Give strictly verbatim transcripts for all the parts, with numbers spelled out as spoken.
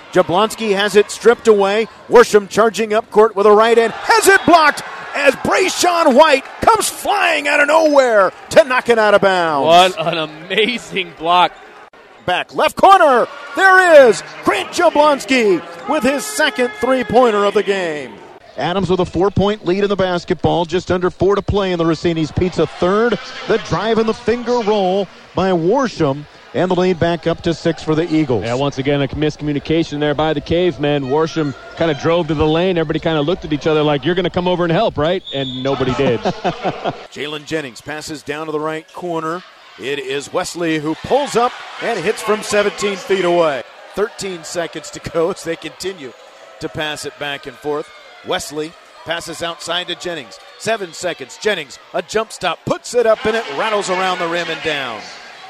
Jablonski has it stripped away. Worsham charging up court with a right hand. Has it blocked as Brayshawn White comes flying out of nowhere to knock it out of bounds. What an amazing block. Back left corner. There is Grant Jablonski with his second three-pointer of the game. Adams with a four-point lead in the basketball. Just under four to play in the Rossini's Pizza third. The drive and the finger roll by Worsham. And the lead back up to six for the Eagles. Yeah, once again, a miscommunication there by the Cavemen. Worsham kind of drove to the lane. Everybody kind of looked at each other like, you're going to come over and help, right? And nobody did. Jalen Jennings passes down to the right corner. It is Wesley who pulls up and hits from seventeen feet away. thirteen seconds to go as they continue to pass it back and forth. Wesley passes outside to Jennings. Seven seconds. Jennings, a jump stop, puts it up, and it rattles around the rim and down.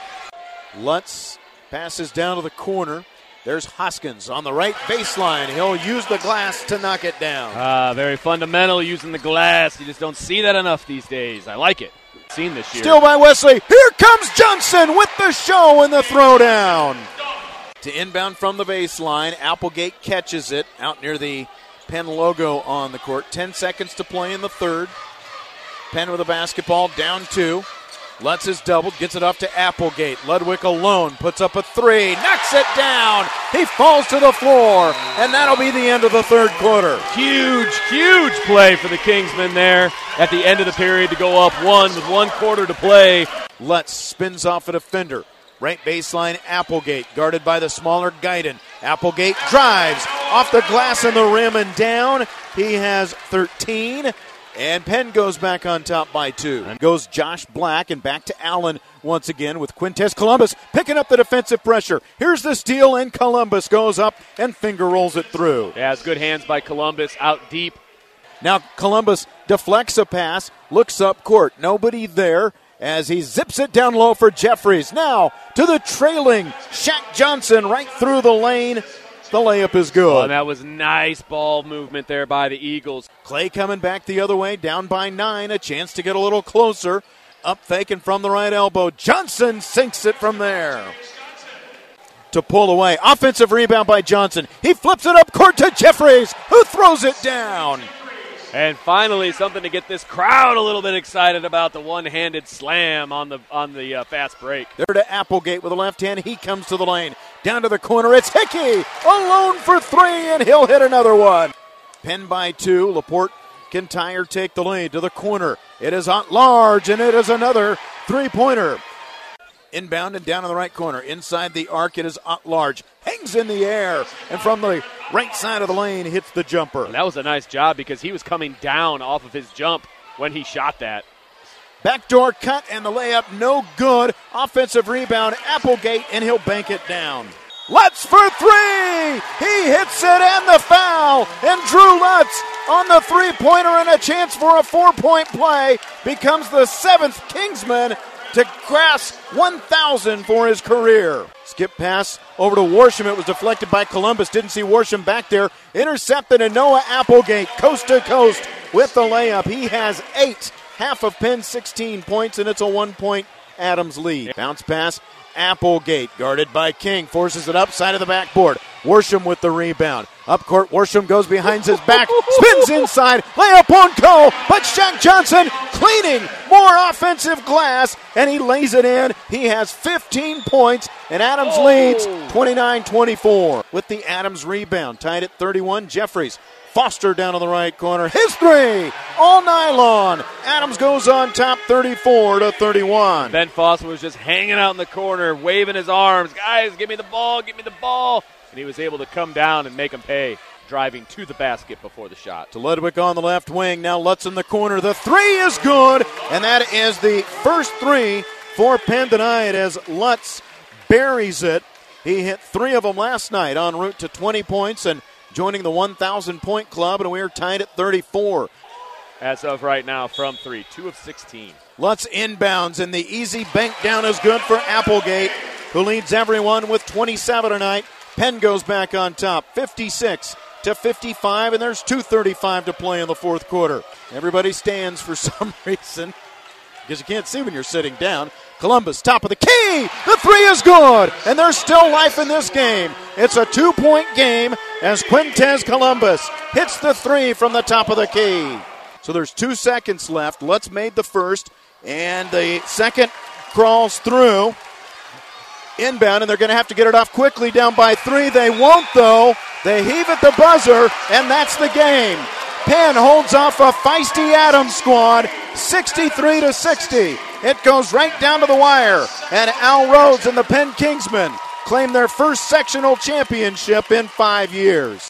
Lutz passes down to the corner. There's Hoskins on the right baseline. He'll use the glass to knock it down. Ah, very fundamental using the glass. You just don't see that enough these days. I like it. Seen this year. Still by Wesley. Here comes Johnson with the show and the throwdown. To inbound from the baseline. Applegate catches it out near the Penn logo on the court. Ten seconds to play in the third. Penn with the basketball, down two. Lutz is doubled, gets it off to Applegate. Ludwig alone puts up a three, knocks it down. He falls to the floor, and that'll be the end of the third quarter. Huge, huge play for the Kingsmen there at the end of the period to go up one with one quarter to play. Lutz spins off a defender. Right baseline, Applegate, guarded by the smaller Guyton. Applegate drives off the glass and the rim and down. He has thirteen. And Penn goes back on top by two. And goes Josh Black and back to Allen once again with Quintez Columbus picking up the defensive pressure. Here's the steal, and Columbus goes up and finger rolls it through. Yeah, it's good hands by Columbus out deep. Now Columbus deflects a pass, looks up court. Nobody there as he zips it down low for Jeffries. Now to the trailing Shaq Johnson right through the lane. The layup is good. Oh, that was nice ball movement there by the Eagles. Clay coming back the other way, down by nine. A chance to get a little closer. Up faking from the right elbow. Johnson sinks it from there. To pull away. Offensive rebound by Johnson. He flips it up court to Jeffries, who throws it down. And finally, something to get this crowd a little bit excited about, the one-handed slam on the on the uh, fast break. There to Applegate with a left hand. He comes to the lane. Down to the corner. It's Hickey alone for three, and he'll hit another one. Penn by two. Laporte can tie or take the lead to the corner. It is at large, and it is another three-pointer. Inbound and down in the right corner. Inside the arc, it is at large. Hangs in the air, and from the right side of the lane, hits the jumper. And that was a nice job because he was coming down off of his jump when he shot that. Backdoor cut, and the layup no good. Offensive rebound, Applegate, and he'll bank it down. Lutz for three! He hits it, and the foul! And Drew Lutz on the three-pointer, and a chance for a four-point play becomes the seventh Kingsman to cross one thousand for his career. Skip pass over to Worsham. It was deflected by Columbus. Didn't see Worsham back there. Intercepted, and Noah Applegate coast to coast with the layup. He has eight. Half of Penn's sixteen points, and it's a one-point Adams lead. Bounce pass. Applegate, guarded by King, forces it up side of the backboard. Worsham with the rebound. Up court, Worsham goes behind his back, spins inside, layup won't go, but Shaq Johnson cleaning more offensive glass, and he lays it in. He has fifteen points, and Adams oh. leads twenty-nine twenty-four. With the Adams rebound, tied at thirty-one, Jeffries. Foster down in the right corner. His three, all nylon. Adams goes on top thirty-four to thirty-one. Ben Foster was just hanging out in the corner, waving his arms. Guys, give me the ball, give me the ball. And he was able to come down and make him pay, driving to the basket before the shot. To Ludwig on the left wing. Now Lutz in the corner. The three is good, and that is the first three for Penn tonight as Lutz buries it. He hit three of them last night en route to twenty points and joining the one thousand point club, and we are tied at thirty-four. As of right now, from three, two of sixteen. Lutz inbounds, and the easy bank down is good for Applegate, who leads everyone with twenty-seven tonight. Penn goes back on top, fifty-six to fifty-five, and there's two thirty-five to play in the fourth quarter. Everybody stands for some reason, because you can't see when you're sitting down. Columbus, top of the key. The three is good, and there's still life in this game. It's a two-point game as Quintez Columbus hits the three from the top of the key. So there's two seconds left. Lutz made the first, and the second crawls through. Inbound, and they're going to have to get it off quickly down by three. They won't, though. They heave at the buzzer, and that's the game. Penn holds off a feisty Adams squad, sixty-three to sixty. It goes right down to the wire, and Al Rhodes and the Penn Kingsmen claim their first sectional championship in five years.